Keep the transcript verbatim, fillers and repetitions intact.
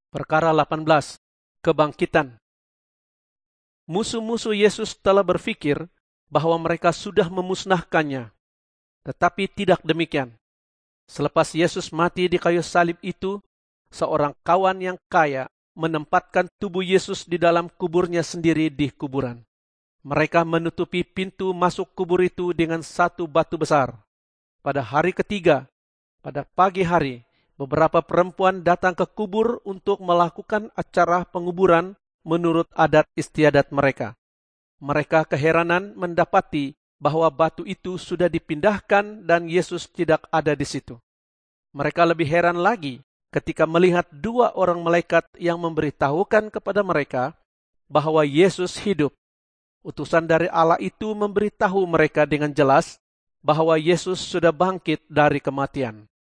Perkara delapan belas. Kebangkitan. Musuh-musuh Yesus telah berpikir bahwa mereka sudah memusnahkannya. Tetapi tidak demikian. Selepas Yesus mati di kayu salib itu, seorang kawan yang kaya menempatkan tubuh Yesus di dalam kuburnya sendiri di kuburan. Mereka menutupi pintu masuk kubur itu dengan satu batu besar. Pada hari ketiga, pada pagi hari, beberapa perempuan datang ke kubur untuk melakukan acara penguburan menurut adat istiadat mereka. Mereka keheranan mendapati bahwa batu itu sudah dipindahkan dan Yesus tidak ada di situ. Mereka lebih heran lagi ketika melihat dua orang malaikat yang memberitahukan kepada mereka bahwa Yesus hidup. Utusan dari Allah itu memberitahu mereka dengan jelas bahwa Yesus sudah bangkit dari kematian.